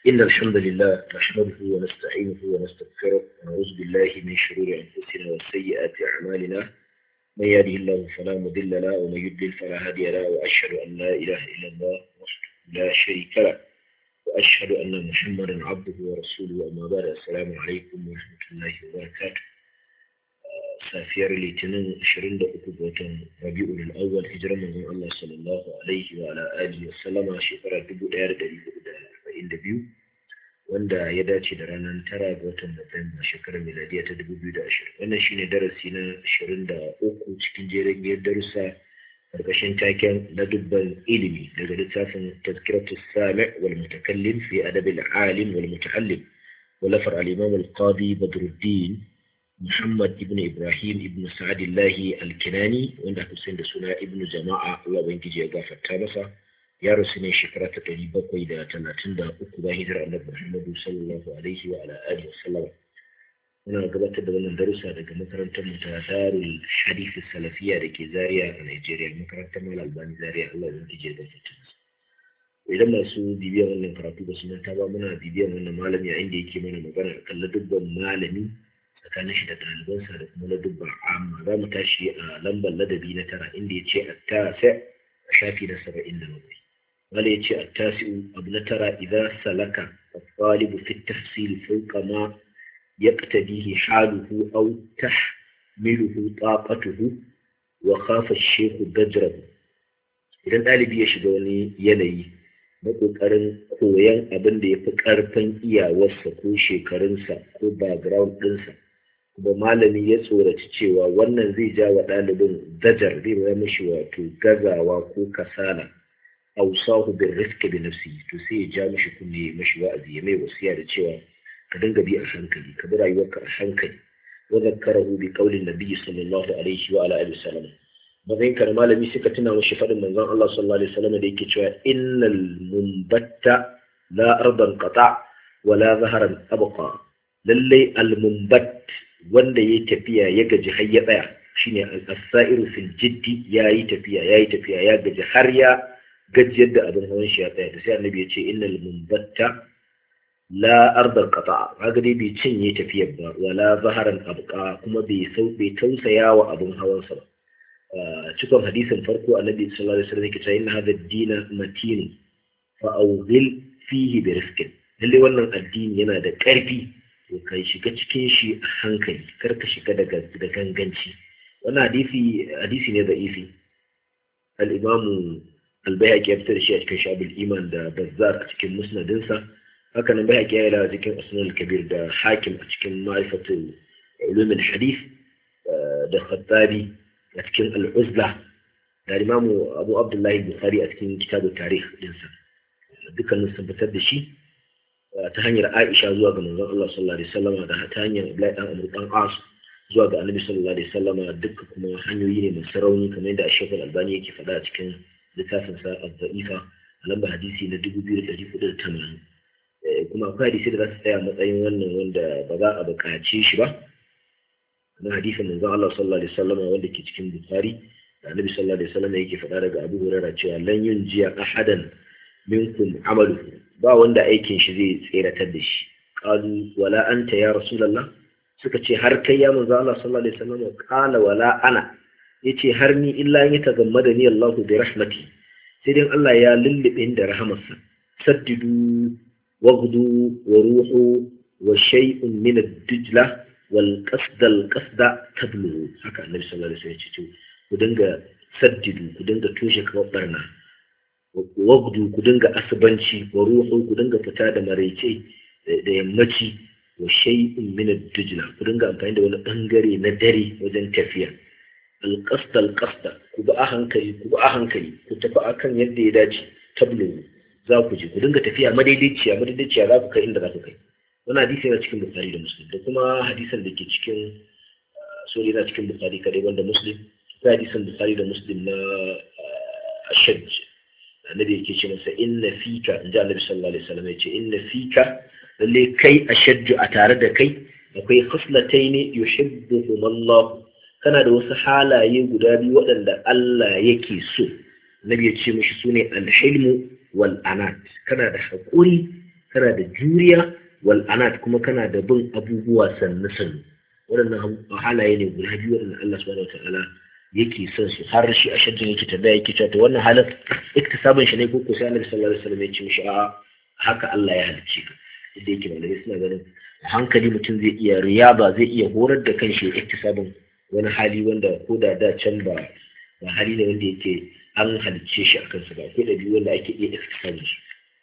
إن الحمد لله نحمده ونستعينه ونستغفره ونعوذ بالله من شرور أنفسنا وسيئات أعمالنا من يهده الله فلا مضل له ومن يضلل فلا هادي له وأشهد أن لا إله إلا الله وحده لا شريك له وأشهد أن محمدا عبده ورسوله أما بعد السلام عليكم ورحمة الله وبركاته safiyar litinin 23 ga watan rabi'ul awwal hijirar manzon Allah sallallahu alaihi wa ala alihi wa sallama shekara 1442 wanda ya dace da ranar 9 ga watan Nuwamba shekarar miladiya ta 2020 wannan shine darasi na 23 cikin jerin darussa karkashin taken ladubban ilimi daga littafin tazkiratus sami' wal mutakallim fi adab al-alim wal muta'allim walafar al-imam al-qadi Badruddin Muhammad ibn Ibrahim ibn Sa'adillahi al-Kinani wanda aka sani da suna ibn Jama'a Allah ubangiji ya gafarta masa ya rasu ne shekara ta 733 bayan hijirar Annabi Muhammad sallallahu alaihi wa ala alihi wasallam. Muna gabatar da wannan darussa daga makarantar mu ta Darul Hadith Salafiyya da ke Zaria a Nigeria, makarantar Malam Albani Zaria Allah ubangiji ya gafarta masa. Idan masu bibiyan wannan karatu da sunan ta ba muna bibiyan wannan malami a inda yake mana magana akan ladubban malami tsakanin shi da ɗalibansa da kuma ladubban amma za mu tashi a lambar ladabi na 9 inda ya ce attasi a shafi na 77 wala ya ce attasi'u abu na 9 idan salaka al-talibu fi tafsil fawqa ma yaqtadihi haluhu aw tahmiluhu taqatuhu wa khafa ash-shaykh dajrahu idan ɗalibi ya shiga wani yanayi na ƙoƙarin koyon abin da ya fi ƙarfin iyawarsa ko shekarunsa ko background ɗinsa kuma malami ya tsoraci cewa wannan zai ja wa ɗalibin dajar zai mai mashi wato gazawa ko kasala ausahu bin rifki bi nafsi to sai ya ja mashi kunne mashi wa'azi ya mai wasiya da cewa ka dinga bi a hankali ka bi rayuwarka a hankali wa zakkarahu bi qaulin nabiy sallallahu alaihi wa ala alihi wasallam bazai kar malami suka tuna mashi fadin manzon Allah sallallahu alaihi wasallam da yake cewa innal munbatta la ardan qata wa la zaharan abqa lallai al-munbat wanda yayi tafiya ya gaji har ya tsaya shine as-sa'iru fil jiddi yayi tafiya ya gaji har ya gaji yadda abin hawan shi ya tsaya da sai annabi ya ce innal munbatta la ardan qata kaga dai bai cinye tafiyar ba wala zaharan abqa kuma bai tausaya wa abin hawan sa ba cikon hadisin farko annabi sallallahu alaihi wasallam yake cewa inna hadha ad-din matin fa awghil fihi bi rifqin lalle wannan addini yana da ƙarfi to kai shiga cikin shi a hankali kar ka shiga da ganganci wannan hadisi ne da isi al-imamu al-bayhaqi ya fitar da shi a cikin shabul iman da bazzar a cikin musnadinsa haka nan bayhaqi ya yi cikin asnul kabir da hakim a cikin ma'rifatul ulum al-hadith da khattabi a cikin al-uzla da imamu abu abdullahi bukhari a cikin kitabut tarikh dinsa dukkanin sun fitar da shi ta hanyar Aisha zuwa ga manzon Allah sallallahu alaihi wasallam da ta hanyar Abdullahi dan Amr dan As zuwa ga Annabi sallallahu alaihi wasallam dukkan kuma hanyoyi ne masu rauni kamar yadda Sheikh Al-Albani yake faɗa a cikin littafin sa Ad-Da'ifa a lambar hadisi na 2480 kuma akwai hadisi da za su tsaya matsayin wannan wanda ba za a buƙace shi ba na hadisin manzon Allah sallallahu alaihi wasallam wanda ke cikin Bukhari da Annabi sallallahu alaihi wasallam yake faɗa daga Abu Hurairah cewa lan yunjiya ahadan minkum amaluhu ba wanda aikin shi zai tseratar da shi qalu wala anta ya rasulullah suka ce har kai ya manzo Allah sallallahu alaihi wasallam qala wala ana yace har ni illa ya tagammada ni Allah bi rahmati sai dai Allah ya lullube ni da rahamarsa saddidu waghdu wa ruhu wa shay'un min ad-dijla wal qasda tablu haka annabi sallallahu alaihi wasallam ya ce ku dinga saddidu ku dinga toshe kawar barna wagdu ku dinga asibanci wa ruhu ku dinga fita da maraice da yammaci wa shay'in min ad-dijla ku dinga amfani da wani bangare na dare wajen tafiya al-qasda ku ba a hankali ku tafi akan yadda ya dace tablu za ku ji ku dinga tafiya madaidaiciya za ku kai inda za ku kai wannan hadisi yana cikin Bukhari da Muslim da kuma hadisan da ke cikin yana cikin Bukhari kadai wanda Muslim akwai hadisan Bukhari da Muslim na ashaj annabi yake ce masa inna fika inda annabi sallallahu alaihi wasallam yace inna fika lalle kai ashajju a tare da kai akwai khaslataini yuhibbuhum Allah kana da wasu halaye guda biyu waɗanda Allah yake so annabi ya ce mishi sune al-hilmu wal anat kana da hakuri kana da juriya wal anat kuma kana da bin abubuwa sannu sannu. Waɗannan halaye ne guda biyu waɗanda Allah subhanahu wataala yake son su. Har shi a shaddin yake tambaya yake cewa to wannan halin iktisabin shi ne ko sai Annabi sallallahu alaihi wasallam ya ce mishi a haka Allah ya halicce ka. Yadda yake malamai suna ganin a hankali mutum zai iya riyaba, zai iya horar da kanshi iktisabin wani hali wanda ko da can ba hali ne wanda yake an halicce shi a kansa ba, akwai ɗabi'u wanda ake iya iktisabin su.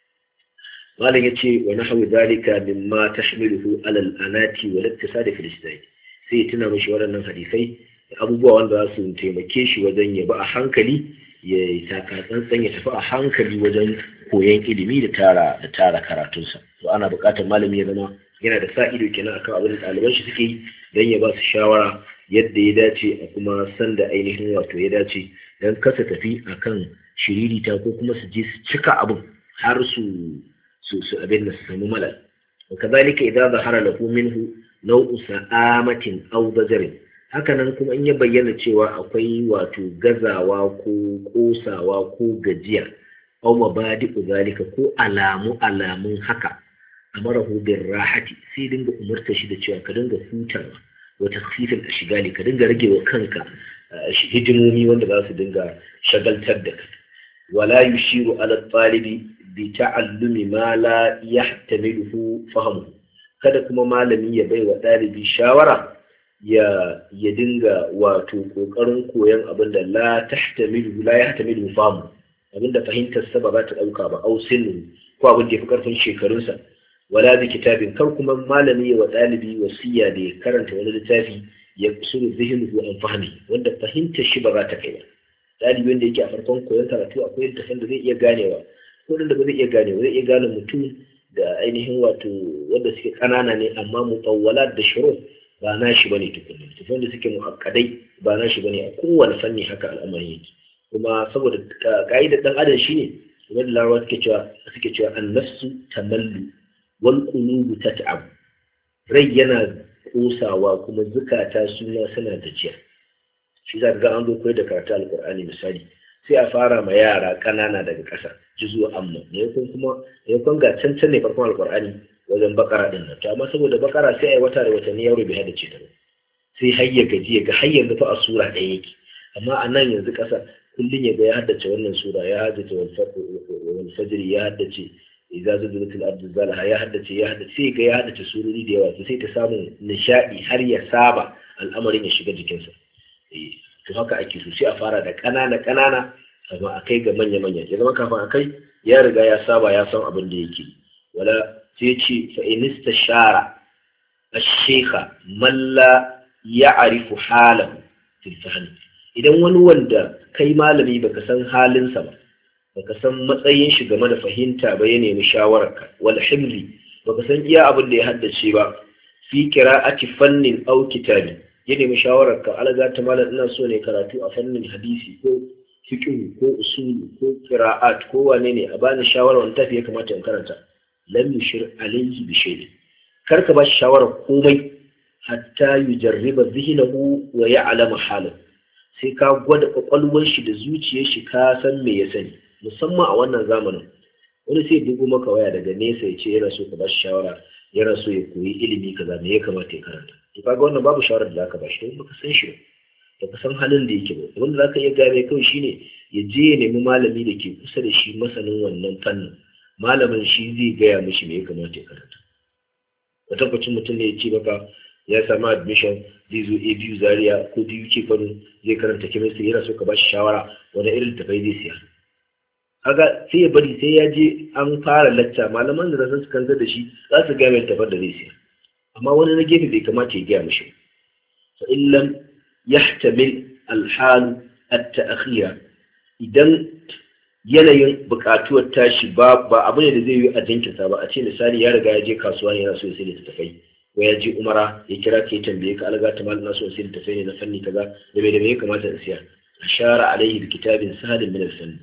malam yace wa nahwu zalika mimma tashmiluhu ala al-anati wal iktisad fi al-ijtihad. Sai tuna mishi waɗannan hadisai abubuwa wanda za su taimake shi wajen ya ba a hankali, ya taka tsantsan, ya tafi a hankali wajen koyon ilimi da tara karatunsa. To ana buƙatar malami ya zama yana da sa ido kenan akan abin da ɗaliban shi suke yi don ya ba su shawara yadda ya dace a kuma san da ainihin wato ya dace, don kasa tafi akan shiririta ko kuma su je su cika abin har su abin da su samu malal. wa kazalika idza zahara lahu minhu naw'u sa'amatin aw bajarin. Haka nan kuma in ya bayyana cewa akwai wato gazawa ko kosawa ko gajiya aw mabadi'u zalika ko alamun haka, amarahu birrahati, sai dinga umurta shi da cewa ka dinga hutawa wa takhfifil ashgali, ka dinga rage wa kanka hidimomi wanda za su dinga shagaltar da kai. wala yushiru ala talibi bi ta'allumi ma la yahtamiluhu fahmuhu. Kada kuma malami ya bai wa ɗalibi shawara ya dinga wato kokarin koyon abinda la yahtamiluhu fahmuhu, abinda fahimtar sa ba za ta dauka ba, au sinu ko abin da yafi karfin shekarunsa. wala bi kitabin, kar kuma malami ya wa ɗalibi wasiya da ya karanta wani littafi ya kusuru zihnuhu an fahmi, wanda fahimtar shi ba za ta kai ba. ɗalibin da yake a farkon koyon karatu akwai littafin da zai iya ganewa, ko da ba zai iya ganewa, zai iya gane mutum da ainihin wato wanda suke ƙanana ne amma mutawwalat da shuru ba na shi bane tukunna. Littafin da suke muakkadai ba na shi bane, a kowane fanni haka al'amari yake. Kuma saboda ka'idar dan adam shine wanda larabawa suke cewa an-nafsu tamallu wal qulubu tat'ab. Rai yana kosawa kuma zukata suna gajiya. Shi za ga an zo koyar da karatu alqur'ani misali, sai a fara ma yara kanana daga ƙasa juzu amma ne kun ga cancan ne farkon alqur'ani wajen bakara din nan. To amma saboda bakara sai ai wata da watanni yaro bai hada ce ta ba, sai hayya gajiya ga hayyar da fa a sura ɗaya yake. Amma a nan yanzu ƙasa kullun ya ga ya haddace wannan sura, ya haddace wal fajr, ya haddace idza zulzilatil ardu zalzalaha, ya haddace sai ga ya haddace surori da yawa, sai ta samu nishadi har ya saba al'amarin ya shiga jikinsa. To haka ake so, sai a fara da ƙanana amma a kai ga manya ya zama kafin a kai ya riga ya saba, ya san abin da yake. wala sai ce fa inista shara ash-shaykha man la ya'rifu halahu fil fahm. Idan wani wanda kai malami baka san halinsa ba, baka san matsayin shi game da fahimta ba, ya nemi shawararka, wal himli, baka san iya abin da ya haddace ba, fi qira'ati fannin aw kitabi, ya nemi shawararka, alaga ta malam ina so ne karatu a fannin hadisi ko fiqh ko usul ko qira'at ko wane ne, a bani shawara wani tafi ya kamata in karanta. Lam yushir alayhi bi shay'in, karka ba shi shawara komai hatta yujarriba zihnahu wa ya'lamu halahu. Sai ka gwada kwakwalwar shi da zuciyar shi, ka san me ya sani. Musamman a wannan zamanin wani sai dugo maka waya daga nesa ya ce yana so ka ba shi shawara, yana so ya koyi ilimi kaza, me ya kamata ya karanta. To kaga wannan babu shawara da zaka ba shi, don baka san shi ba, baka san halin da yake ba. Wanda zaka iya gane kawai shine ya je ya nemi malami da ke kusa da shi, masanin wannan fannin. Malamin shi zai gaya mishi me ya kamata ya karanta. Wata tabbacin mutum ne ya ce maka ya samu admission, zai zo ABU Zaria ko DUK Kano, zai karanta chemistry, yana so ka ba shi shawara wani irin tafai zai siya. Kaga sai ya bari sai ya je an fara lacca, malaman da su kantar da shi za su gaya mai tafar da zai siya. Amma wani na gefe bai kamata ya gaya mishi. fa in lam yahtamil al-hal at-ta'khira, idan yanayin bukatuwar tashi ba abu ne da zai yi a jinkirta ba. A ce misali ya riga ya je kasuwa ne, yana so ya sai littattafai, ko ya je umara ya kira ka ya tambaye ka, alga ta mallan so sai littattafai ne na fanni kaza, da me ya kamata in siya. Ashara alaihi bi kitabin sahalin min al-fann,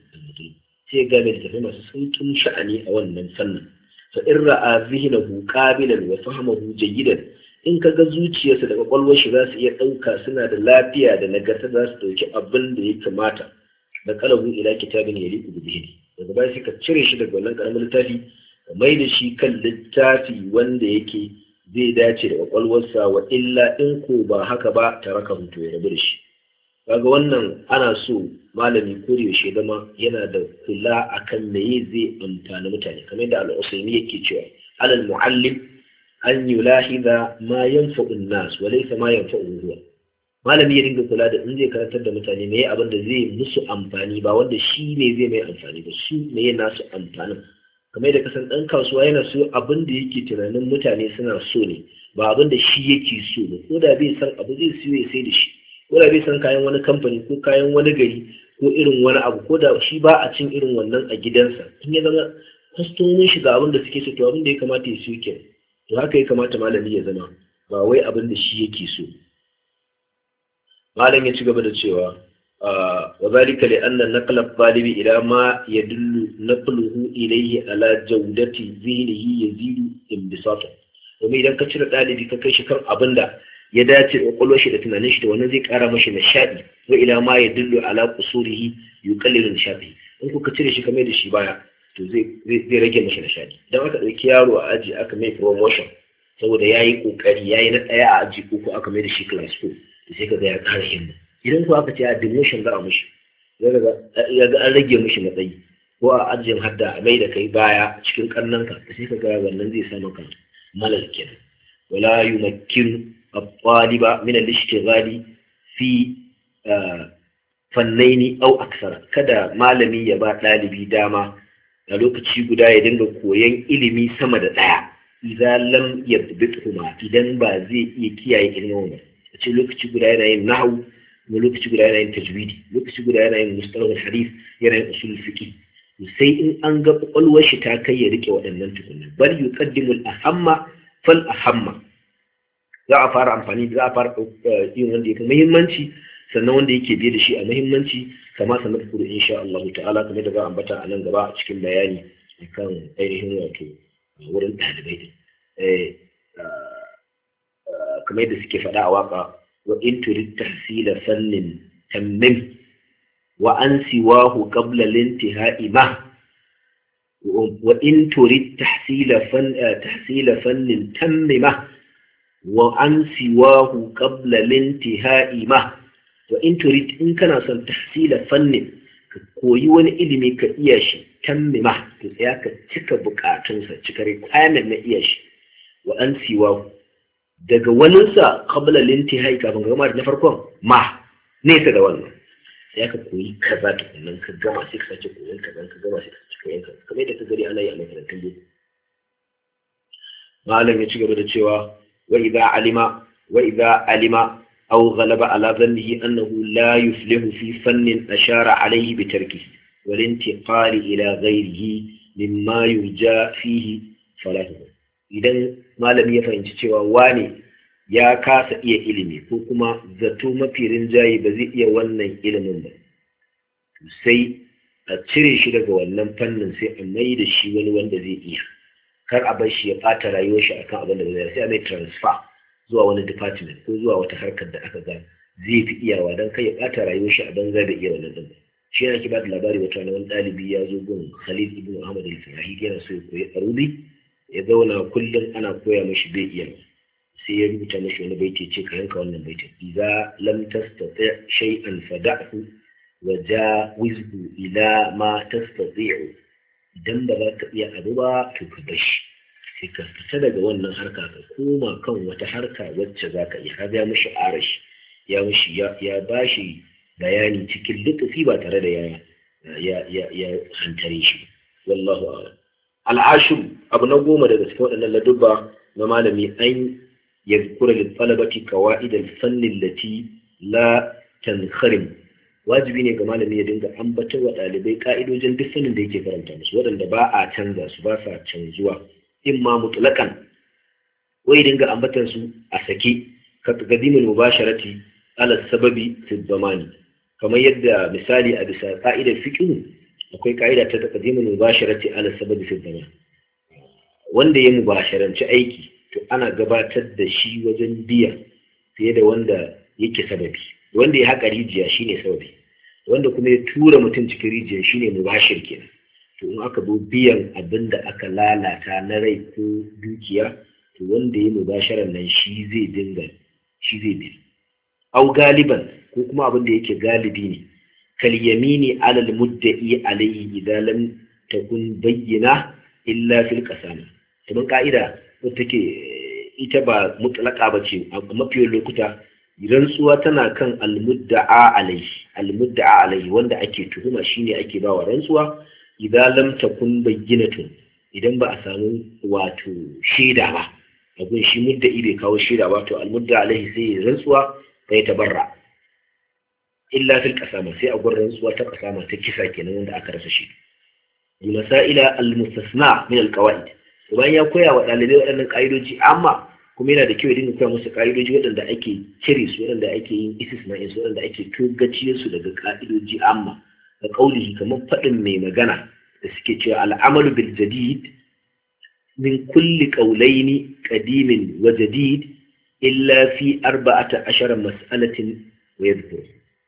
sai ga mai littattafai masu saukin sha'ani a wannan fannin. fa in ra'a zihnahu qabilan wa fahmahu jayyidan, in kaga zuciyarsa da kwakwalwar shi za su iya dauka, suna da lafiya da nagarta, za su dauki abin da ya kamata, da kalabu ila kitabin yaliqu bi dhihni. Daga baya sai ka cire shi daga wannan karamin littafi mai da shi kan littafi wanda yake zai dace da kwakwalwarsa, wa illa in ko ba haka ba taraka hutu ya rabu da shi. Kaga wannan ana so malami ko da yaushe zama yana da kula akan meye zai amfani mutane, kamar da al-Usaimi yake cewa alal muallim an yulahiza ma yanfa'u an-nas wa laysa ma yanfa'u huwa. Malami ya dinga kula da in zai karantar da mutane meye abin da zai musu amfani ba wanda shi ne zai mai amfani ba, su meye nasu amfanin. Kamar da kasan dan kasuwa yana so abin da yake tunanin mutane suna so ne, ba abin da shi yake so ba. Ko da bai san abu zai siyo ya sai da shi, ko da bai san kayan wani kamfani ko kayan wani gari ko irin wani abu, ko da shi ba a cin irin wannan a gidansa, in ya zama kwastomin shi ga abin da suke so, to abin da ya kamata ya siyo kenan. To haka ya kamata malami ya zama, ba wai abin da shi yake so. malam ya ci gaba da cewa wa zalika li anna naqla talibi ila ma yadullu naqluhu ilayhi ala jawdati zihnihi yazidu inbisata. Domin idan ka cire dalibi ka kai shi kan abinda ya dace da kwakwalwar shi da tunanin shi, da wannan zai kara mashi nishadi, wa ila ma yadullu ala qusurihi yuqallilu nishadi. In kuka cire shi kamar da shi baya, to zai rage mashi nishadi. Idan aka dauki yaro a aji aka mai promotion saboda yayi kokari, yayi na daya a aji uku aka mai da shi class 4, sai ka ga ya ƙara himma. Idan ko aka ce a demotion za a mushi, ya ga an rage mushi matsayi, ko a ajin hadda a mai da kai baya cikin karnanka, sai ka ga wannan zai sa maka malal kenan. Wala yumakkinu at-taliba min al-ishtighali fi fannaini aw aksara. Kada malami ya ba ɗalibi dama a lokaci guda ya dinga koyon ilimi sama da ɗaya, idan lam yadbituhuma, idan ba zai iya kiyaye ilimin ba. Ce lokaci guda yana yin nahwu, lokaci guda yana yin tajwidi, lokaci guda yana yin mustalahul hadith, yana yin usul fiqh. Sai in an ga kwakwalwar shi ta kai ya rike waɗannan tukunna. Bal yuqaddimu al-ahamma fal ahamma. Za a fara yin wanda yake muhimmanci, sannan wanda yake biye da shi a muhimmanci, kama sanar da insha Allah ta'ala, kamar da za a ambata a nan gaba a cikin bayani kan ainihin wato wurin ɗalibai. Kamar yadda suke faɗa a waka, wa in turid tahsila fannin tammim wa an siwahu qabla al-intihai ma, wa in turid tahsila fannin tammima wa an siwahu qabla al-intihai ma. Wa in turid, in kana son tahsila fannin, ka koyi wani ilimi ka iya shi, tammima, to tsaya ka cika bukatunsa, cika requirement na iya shi. Wa an siwahu, daga waninsa qabla lintihai, kafin ka gama da na farkon ma nesa da wannan, sai ka koyi kaza tukunnan ka gama, sai ka sace koyon kaza, ka gama sai ka sace koyon kaza, kamar yadda ka gari ana yi a makarantun boko. Malam ya ci gaba da cewa wa idza alima aw ghalaba ala dhannihi annahu la yuflihu fi fannin ashara alayhi bi tarkihi wal intiqali ila ghayrihi mimma yurja fihi falahu. Idan malami ya fahimci cewa wane ya kasa iya ilimi, ko kuma zato mafi rinjaye ba zai iya wannan ilimin ba, sai a cire shi daga wannan fannin, sai a mai da shi wani wanda zai iya. Kar a bar shi ya ɓata rayuwar shi akan abin da ba zai, sai a mai transfer zuwa wani department ko zuwa wata harkar da aka ga zai fi iyawa, don kai ya ɓata rayuwar shi a banza da iya wannan din. Shi yana ki ba da labari wata wani ɗalibi ya zo gun Khalid ibn Ahmad al-Farahidi, yana so ya koyi arudi, ya zauna kullum ana koya mashi bai iya, sai ya rubuta mashi wani baiti, ce ka yanka wannan baitin: idza lam tastati' shay'an fada'hu wa jawizhu ila ma tastati'u. Idan ba za ka iya abu ba, to ka bashi, sai ka fita daga wannan harka ka koma kan wata harka wacce za ka iya. Ka ga mashi arashi, ya bashi bayani cikin lutufi ba tare da ya hantare shi. Wallahu a'lam. Al'ashir, abu na 10 daga cikin waɗannan ladubba na malami, an yadhkura lil talabati qawaid al-fann allati la tankharim. Wajibi ne ga malami ya dinga ambatar wa ɗalibai ka'idojin duk fannin da yake karanta musu, waɗanda ba a canza su, ba sa canzuwa, imma mutlaqan, ko ya dinga ambatar su a sake, ka taqdimul mubasharati ala sababi fi dhamani. Kamar yadda misali a bisa ka'idar fiqh akwai ka'ida ta taqdimul mubasharati ala sababi fi dhamani. Wanda ya mubasharanci aiki, to ana gabatar da shi wajen biya fiye da wanda yake sababi. Wanda ya haƙa rijiya shine sababi, wanda kuma ya tura mutum cikin rijiya shine mubashir kenan. to in aka zo biyan abin da aka lalata na rai ko dukiya to wanda ya mubasharar nan shi zai bi au galiban ko kuma abin da yake galibi ne kal yamini alal mudda'i alayhi idan lam takun bayyana illa fil qasama to ka'ida ko take ita ba mutlaka bace a mafiyan lokuta rantsuwa tana kan almudda'a alayhi wanda ake tuhuma shine ake bawa rantsuwa idan lam takun bayyinatun idan ba a samu wato shaida ba abin shi mudda'i bai kawo shaida ba to almudda'a alayhi sai rantsuwa sai tabarra illa fil qasama sai a gurin rantsuwa ta qasama ta kisa kenan wanda aka rasa shi bi masaila almustasna min alqawaid bayan ya koya wa dalibai waɗannan ka'idoji amma kuma yana da kyau ya dinga koya musu ka'idoji waɗanda ake cire su waɗanda ake yin istisna'in su waɗanda ake togaciyar su daga ka'idoji amma da kaulihi kamar faɗin mai magana da suke cewa al'amalu bil jadid min kulli qawlaini qadimin wa jadid illa fi 14 mas'alatin wa yadhkur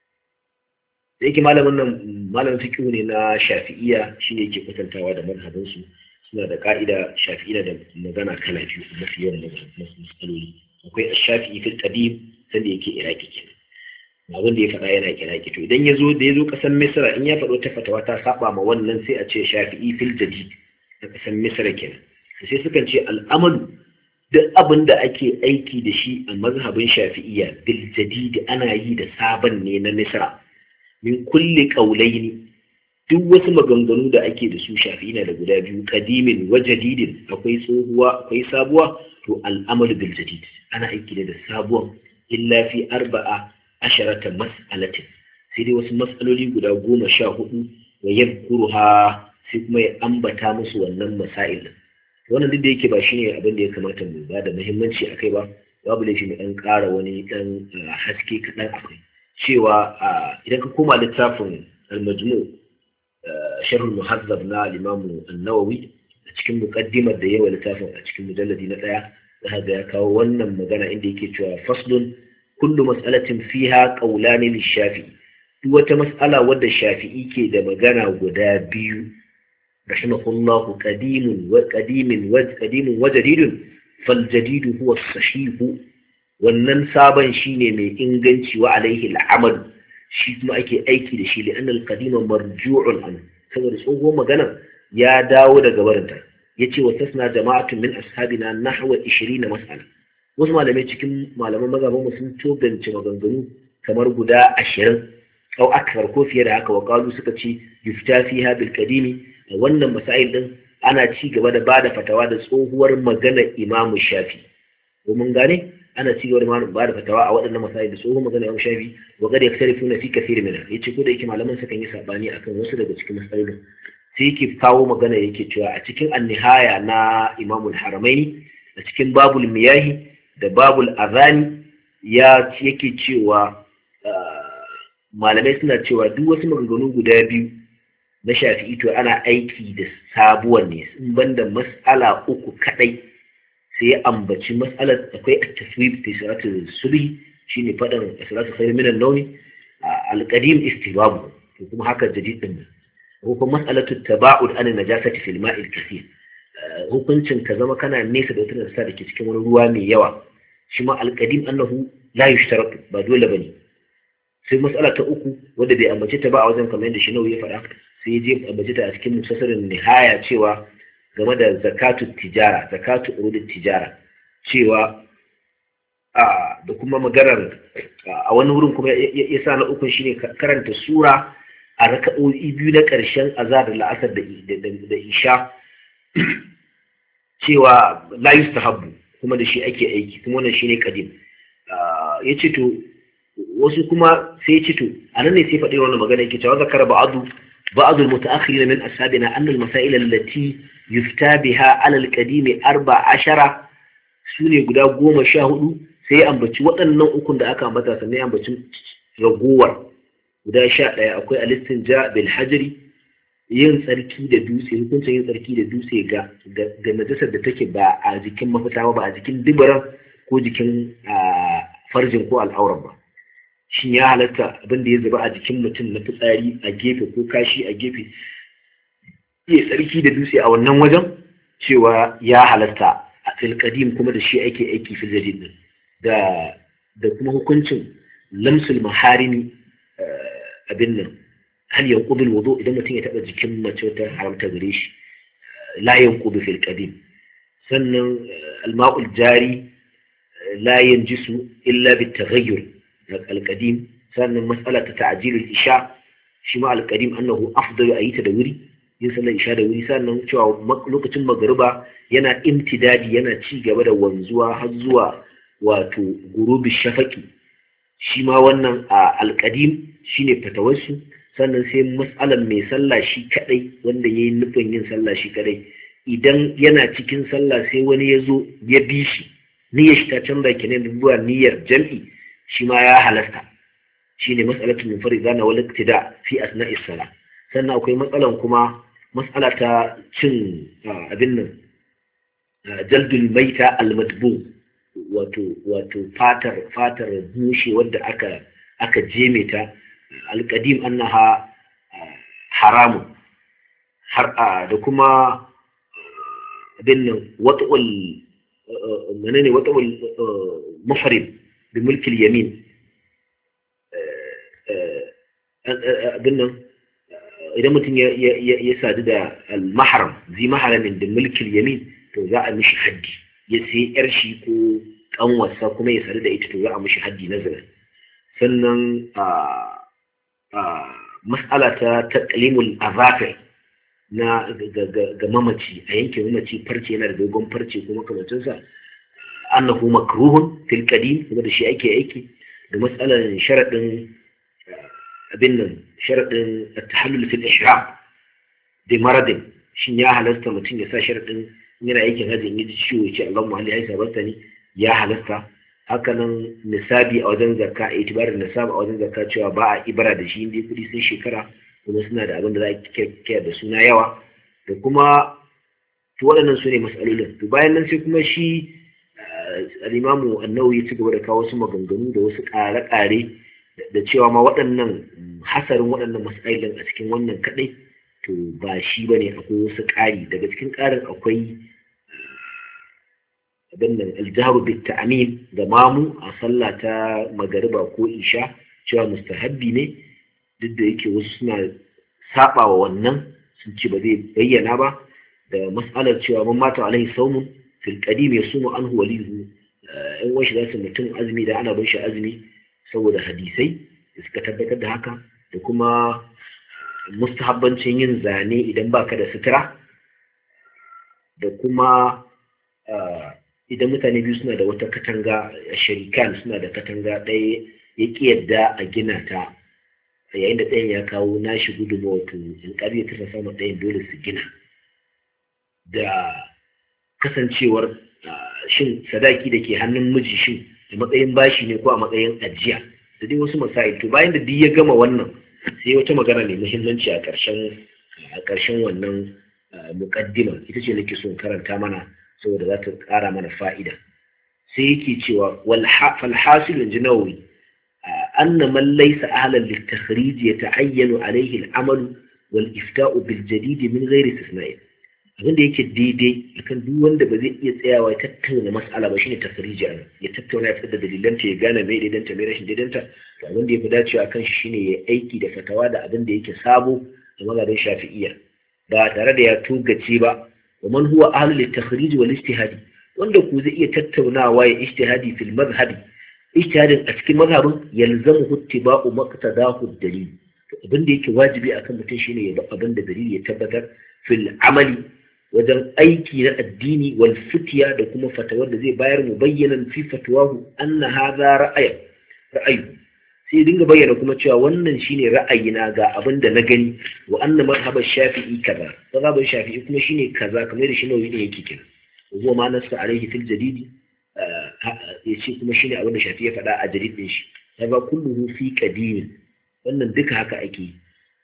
da yake malamin fiqh ne na Shafi'iyya shine yake kwatantawa da mazhabin su suna da ka'ida Shafi'iyya da magana kala biyu mafi yawan matsaloli akwai Shafi'i fil qadim sanda yake Iraki kenan abin da ya faɗa yana Iraki to idan yazo ƙasar Misra in ya faɗo ta fatawa ta saba ma wannan sai a ce Shafi'i fil jadid na ƙasar Misra kenan sai sukan ce al'amalu duk abin da ake aiki da shi a mazhabin Shafi'iyya bil jadid ana yi da sabon ne na Misra min kulli qawlaini duk wasu maganganu da ake da su Shafi'i na da guda biyu qadimin wa jadidin akwai tsohuwa akwai sabuwa to al'amalu bil jadid ana aiki da sabuwan illa fi 14 mas'alatin sai dai wasu mas'aloli guda 14 wa yadhkuruha sai kuma ya ambata musu wannan masail wannan duk da yake ba shine abin da ya kamata mu ba da muhimmanci akai ba babu laifi mu dan ƙara wani dan haske kaɗan akai cewa idan ka koma littafin al-majmu' sharh al-muhazzab na al-imam an-nawawi a cikin muqaddimar da yawa littafin a cikin mujalladi na 1 zaka ya kawo wannan magana inda yake cewa faslun kullu mas'alatin fiha qawlan lish-shafi'i duk wata mas'ala wadda shafi'i ke da magana guda biyu rahimahullahu qadimun wa jadidun fal jadidu huwa as-sahih wannan sabon shine mai inganci wa alaihi al'amal shi kuma ake aiki da shi li annal qadima marju'un an saboda tsohon magana ya dawo daga barinta yace wa tasna jama'atun min ashabina nahwa 20 mas'ala wasu malamai cikin malaman mazhabin sun togance maganganu kamar guda 20 au akthar ko fiye da haka wa qalu suka ce yufta fiha bil qadimi wannan masail din ana ci gaba da bada fatawa da tsohuwar magana Imam Shafi mun gane ana ci gaba da ba da fatawa a waɗannan masail da tsohon magana Imam Shafi wa qad yaktarifuna fi kathir minha yace ko da yake malaman sa kan yi sabani akan wasu daga cikin masailun sai yake kawo magana yake cewa a cikin an-nihaya na Imam al-Haramaini a cikin babul miyahi da babul azani yake cewa malamai suna cewa duk wasu maganganu guda biyu na Shafi'i to ana aiki da sabuwar ne in banda mas'ala uku kadai sai ya ambaci mas'alar akwai at-taswib fi salatul subhi shine fadan salatu khairu minan nawmi al-qadim istibab to kuma haka jadid din ko kuma mas'alatu taba'ud an najasati fil ma'il kaseer hukuncin ka zama kana nesa da wata najasa da ke cikin wani ruwa mai yawa shi ma al-qadim annahu la yushtaratu ba dole bane sai mas'ala ta uku wanda bai ambace ta ba a wajen kamar yadda shi nawawi ya faɗa sai ya je ambace ta a cikin musasarin nihaya cewa game da zakatu urudut tijara cewa da kuma maganar a wani wurin kuma ya sa na ukun shine karanta sura a raka'o'i biyu na ƙarshen azhar da la'asar da isha cewa la yustahabbu kuma da shi ake aiki kuma wannan shine qadim yace to wasu kuma sai yace to anan ne sai faɗi wannan magana yake cewa zakara بعض المتأخرين من أصحابنا أن المسائل التي يفتى بها على القديم 14 sune guda 14 sai ambaci waɗannan ukun da aka ambata sannan ambaci ragowar guda 11 akwai al-istinja bil hajri yin tsarki da dutse hukuncin yin tsarki da dutse ga najasar da take ba a jikin mafita ba a jikin dubaran ko jikin farjin ko al'auran ba shin ya halatta abin da ya zuba a jikin mutum na fitsari a gefe ko kashi a gefe iya tsarki da dutse a wannan wajen cewa ya halatta a fil qadim kuma da shi ake aiki fil jadid din da kuma hukuncin lamsul maharimi abin nan hal yanqudu alwudu idan mutum ya taba jikin mace ta haramta gare shi la yanqudu fil qadim sannan alma'ul jari la yanjisu illa bit taghayyur al-qadim sannan mas'ala ta ta'jil al-isha shi ma al-qadim annahu afdalu ayita da wuri yin sallar isha da wuri sannan cewa lokacin magariba yana imtidadi yana ci gaba da wanzuwa har zuwa wato gurubi shafaki shi ma wannan alƙadim shine fatawarsu sannan sai mas'alan mai sallah shi kadai wanda yayi nufin yin sallah shi kadai idan yana cikin sallah sai wani ya zo ya bi shi niyyar shi ta canza kenan zuwa niyyar jam'i shi ma ya halasta shine mas'alatul munfarida na wal iktida fi asna'is salah sannan akwai matsalan kuma mas'ala ta cin abin nan jaldul maita al-matbu wato fatar bushe wadda aka jeme ta alqadim annaha haramun har da kuma abin nan wat'ul mufrid bi mulki al-yamin abin nan idan mutum ya sadu da al-mahram zai maharamin da mulkin yamin to za a mishi haddi ya sai yar shi ko kanwarsa kuma ya sadu da ita to za a mishi haddi na zina sannan mas'ala ta taqlimul azafir na ga mamaci a yanke mamaci farce yana da dogon farce kuma kamancinsa annahu makruhun fil qadim kuma da shi ake aiki da mas'alan sharadin abin nan sharadin at-tahallul fil ihram da maradin shin ya halasta mutum ya sa sharadin yana aikin hajji in ji ciwo ya ce Allahumma halli aisa bartani ya halasta haka nan nisabi a wajen zakka a itibarin nisab a wajen zakka cewa ba a ibara da shi inda kudi sun shekara kuma suna da abin da za a kiyaye da suna yawa da kuma to waɗannan su ne mas'alolin to bayan nan sai kuma shi al-Imamu An-Nawawi ya ci gaba da kawo wasu maganganu da wasu ƙare-ƙare da cewa ma waɗannan hasarin waɗannan masailin a cikin wannan kaɗai to ba shi bane akwai wasu ƙari daga cikin ƙarin akwai abin nan aljaharu bit ta'min da mamu a sallah ta magariba ko isha cewa mustahabbi ne duk da yake wasu suna saba wa wannan sun ce ba zai bayyana ba da mas'alar cewa man mata alaihi saumun fil qadim yasumu anhu walihu in washi za su mutum azumi da ana bin shi azumi saboda hadisai da suka tabbatar da haka da kuma mustahabbancin yin zane idan baka da sutura da kuma idan mutane biyu suna da wata katanga sharikan suna da katanga ɗaya ya ƙi yadda a gina ta yayin da ɗayan ya kawo nashi gudunmawa to in ƙarfi ta sama ɗayan dole su gina da kasancewar shin sadaki da ke hannun miji shin a matsayin bashi ne ko a matsayin ajiya da dai wasu masail to bayan da duk ya gama wannan sai wata magana mai muhimmanci a ƙarshen wannan muqaddima ita ce nake son karanta mana saboda za ta ƙara mana fa'ida sai yake cewa wal hasil al-jinawi anna man laysa ahlan lit-takhrij yata'ayyanu alayhi al-amal wal ifta'u bil jadid min ghairi istisna'in abin da yake daidai akan duk wanda ba zai iya tsayawa ya tattauna mas'ala ba shine takhriji an ya tattauna ya fitar da dalilanta ya gane mai daidanta mai rashin daidanta to abin da ya fi dacewa akan shi shine ya aiki da fatawa da abin da yake sabo a mazhabin shafi'iyya ba tare da ya tugace ba wa man huwa ahlu lit-takhrij wal ijtihadi wanda ku zai iya tattaunawa ya ijtihadi fil madhhabi ijtihadin a cikin madhhabin yalzamu ittiba'u maqtadahu ad-dalil to abin da yake wajibi akan mutum shine ya bi abin da dalili ya tabbatar fil amali wajen aiki na addini wal fitiya da kuma fatawar da zai bayar mu bayyanan fi fatawahu anna hadha ra'ayu sai dinga bayyana kuma cewa wannan shine ra'ayina ga abin da na gani wa anna mazhabar shafi'i kaza mazhabar shafi'i kuma shine kaza kamar da shi nawawi ne yake kira zuwa ma nasa alaihi fil jadidi yace kuma shine abin da shafi'i ya faɗa a jadid din shi kaza kulluhu fi qadim wannan duka haka ake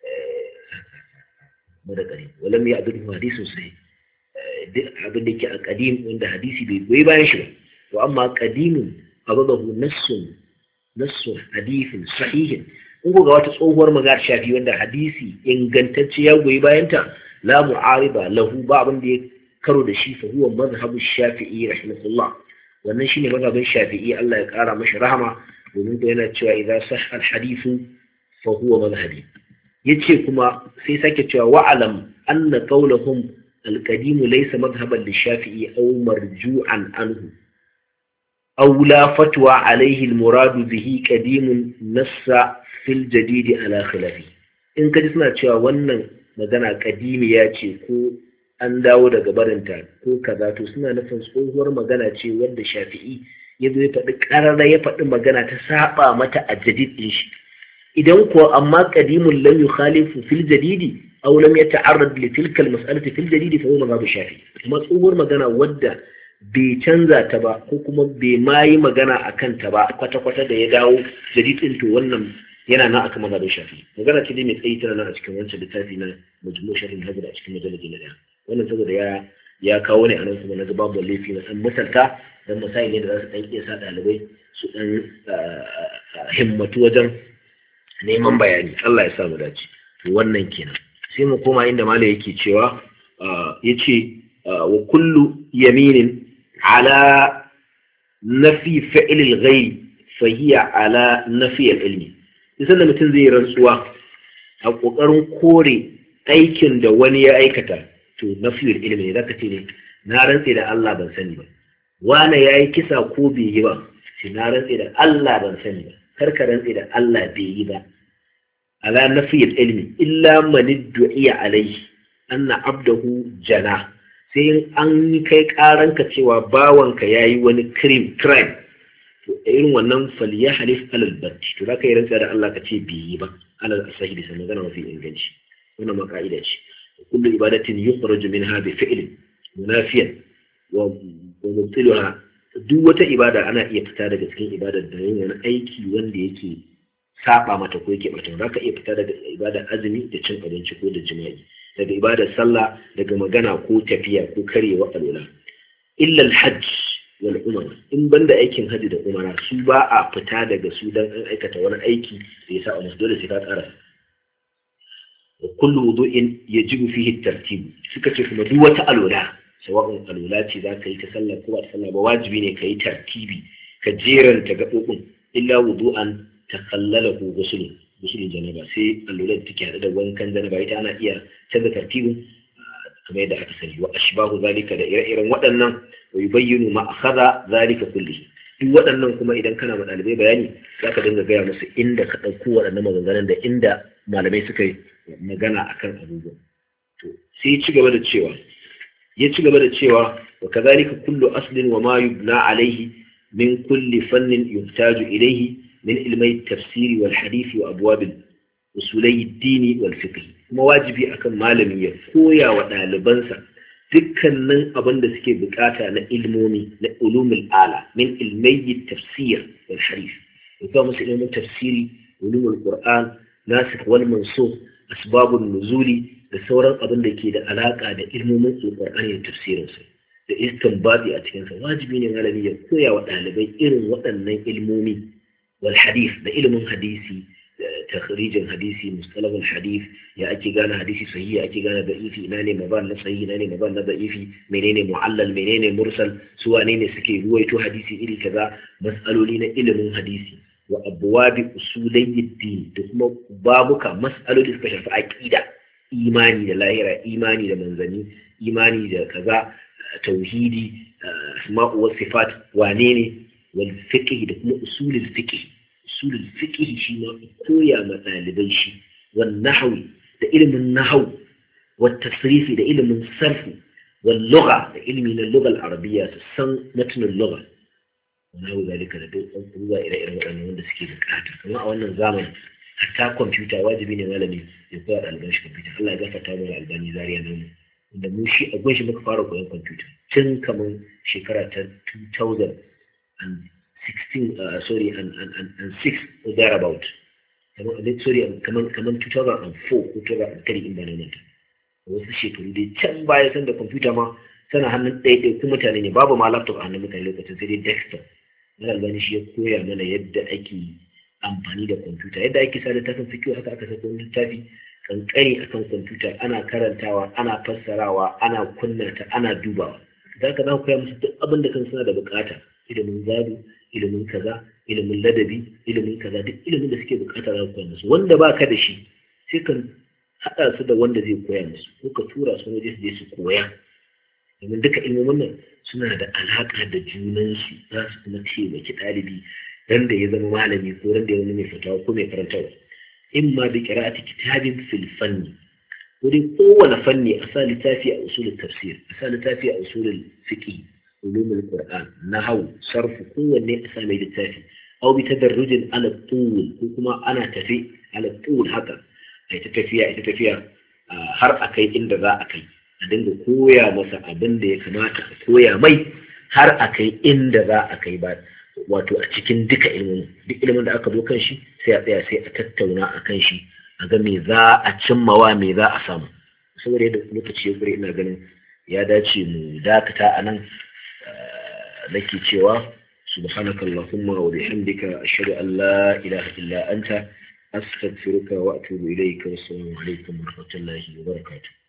madakari walam ya abin hadisin sai duk abin da ke a qadim wanda hadisi bai goyi bayan shi ba to amma qadimun abahu nassun hadithin sahihin in ga wata tsohuwar magana shafi wanda hadisi ingantacce ya goyi bayanta la mu'ariba lahu ba abin da ya karo da shi fa huwa mazhabu shafi'i rahimahullah wannan shine mazhabin shafi'i Allah ya kara mashi rahama domin da yana cewa idza sahha al-hadithu fa huwa mazhabi yace kuma sai sake cewa wa'alam anna qawluhum al-qadim laysa madhhaban lish-shafi'i aw marju'an anhu aw la fatwa alayhi al-murad bihi qadim nassa fil jadid ala khilafi in kaji suna cewa wannan magana qadimiya ce ko an dawo daga barinta ko kaza to suna nufin tsohuwar magana ce wanda shafi'i ya zo ya faɗi ƙarara ya faɗi magana ta saba mata a jadid din shi idan ko amma qadimun lam yukhalifu fil jadidi aw lam yata'arrad li tilka al mas'alati fil jadidi fa huwa madhhab shafi'i kuma tsohuwar magana wadda bai canza ta ba ko kuma bai ma yi magana akan ta ba kwata-kwata da ya dawo jadid din to wannan yana nan akan mazhabin shafi'i magana ce dai mai tsayi tana nan a cikin wancan littafi na majmu' sharh al-hadith a cikin majalisi na daya wannan saboda ya kawo ne a nan kuma na ga babu laifi na san misalta dan misali ne da za su dan iya sa dalibai su dan himmatu wajen neman bayani Allah ya sa mu dace to wannan kenan sai mu koma inda malai yake cewa yace wa kullu yaminin ala nafi fi'l al-ghayr fa hiya ala nafi al-ilmi idan mutum zai rantsuwa a kokarin kore aikin da wani ya aikata to nafiyul ilmi ne zaka ce ne na rantse da Allah ban sani ba wani yayi kisa ko bai yi ba shi na rantse da Allah ban sani ba karka rantse da Allah bai yi ba ala nafiyul ilmi illa man du'iya alayhi anna abdahu jana sai an yi kai karanka cewa bawanka yayi wani crime to irin wannan falyahlif alal batti to zaka yi rantsa da Allah ka ce bai yi ba alal asahi da magana mafi inganci wannan ma ka'ida ce kullu ibadatin yukhraju minha bi fi'lin munafiyan wa mubtiluha duk wata ibada ana iya fita daga cikin ibadar da yin wani aiki wanda yake saba mata ko yake bata zaka iya fita daga ibadar azumi da cin abinci ko da jima'i daga ibadar sallah daga magana ko tafiya ko karyewa alwala illa al-hajj wal umara in banda aikin haji da umara su ba a fita daga su dan an aikata wani aiki da ya saba musu dole sai ka tsara wa kullu wudu'in yajibu fihi at-tartib suka ce kuma duk wata alwala sawa'un alwala ce za ka yi ta sallah ko ba ta sallah ba wajibi ne ka yi tartibi ka jeranta gaɓoɓin illa wudu'an takallalahu gusulin janaba sai alwala da take hada da wankan janaba ita ana iya canza tartibin kamar yadda aka sani wa ashbahu zalika da ire-iren waɗannan wa yubayyinu ma akhadha zalika kullihi duk waɗannan kuma idan kana ma ɗalibai bayani zaka dinga gaya musu inda ka ɗauko waɗannan maganganun da inda malamai suka yi magana akan abubuwan to sai ya ci gaba da cewa wa kazalika kullu aslin wa ma yubna alayhi min kulli fannin yuhtaju ilayhi min ilmai tafsiri wal hadisi wa abwab usulai ad-din wal fiqh kuma wajibi akan malami ya koya wa ɗalibansa dukkanin abin da suke bukata na ilmomi na ulumul ala min ilmai tafsir wal hadith ya musu ilmin tafsiri ulumul qur'an nasikh wal mansukh asbabun nuzuli da sauran abin da ke da alaka da ilmomin alqur'ani da tafsirinsa da istinbati a cikin sa wajibi ne malami ya koya wa ɗalibai irin waɗannan ilmomi wal hadith da ilimin hadisi takhrijin hadisi mustalahul hadith ya ake gane hadisi sahihi ake gane da'ifi ina ne maban na sahihi ina ne maban na da'ifi menene mu'allal menene mursal su wane ne suke ruwaito hadisi iri kaza mas'aloli na ilimin hadisi wa abwabi usulayyiddin da kuma babuka mas'aloli suka shafi aqida imani da lahira imani da manzani imani da kaza tauhidi asma'u was sifat wane ne wal fiqh da kuma usulul fiqh shi ma koya ma ɗalibai shi wal nahwi da ilimin nahwu wat tasrifi da ilimin sarfi wal lugha da ilmi na lugha al-arabiyya su san matnul lugha nahu zalika da duk abubuwa ire-iren waɗannan wanda suke bukata kuma a wannan zamanin hatta kwamfuta wajibi ne malami ya koya ɗaliban shi kwamfuta Allah ya gafarta mana Albani Zaria nan inda mu shi a gunshi muka fara koyon kwamfuta tun kamar shekara ta 2016 and 6 or thereabout kamar 2004 ko 2003 in ba na manta wasu shekaru dai can baya san da kwamfuta ma tana hannun ɗaiɗai kuma mutane ne babu ma laptop a hannun mutane lokacin sai dai desktop na Albani shi ya koya mana yadda ake amfani da kwamfuta yadda ake sa littafin fikiyo haka aka saka wani littafi kankani akan kwamfuta ana karantawa ana fassarawa ana kunnata ana dubawa da ka za ku koya musu duk abin da kan suna da bukata ilimin gado ilimin kaza ilimin ladabi ilimin kaza duk ilimin da suke bukata za ku koya musu wanda ba ka da shi sai ka haɗa su da wanda zai koya musu ko ka tura su waje su je su koya domin duka ilmomin nan suna da alaƙa da junansu za su kuma taimaki ɗalibi dan da ya zama malami ko dan da ya zama mai fatawa ko mai karantarwa in ma bi qira'ati kitabin fil fanni wuri kowane fanni a sa littafi a usulul tafsir a sa littafi a usulul fiqh ulumul qur'an nahwu sarfu kowanne a sa mai littafi aw bi tadarrujin ala tul ko kuma ana tafi ala tul haka ai ta tafiya har akai inda za a kai a dinga koya masa abin da ya kamata a koya mai har akai inda za a kai ba wato a cikin duka ilimin da aka zo kan shi sai a tsaya sai a tattauna a kan shi a ga me za a cimmawa me za a samu saboda yadda lokaci ya kure ina ganin ya dace mu dakata a nan nake cewa subhanakallahumma wa bihamdika ashhadu an la ilaha illa anta astaghfiruka wa atubu ilayka wassalamu alaikum wa rahmatullahi wa barakatuh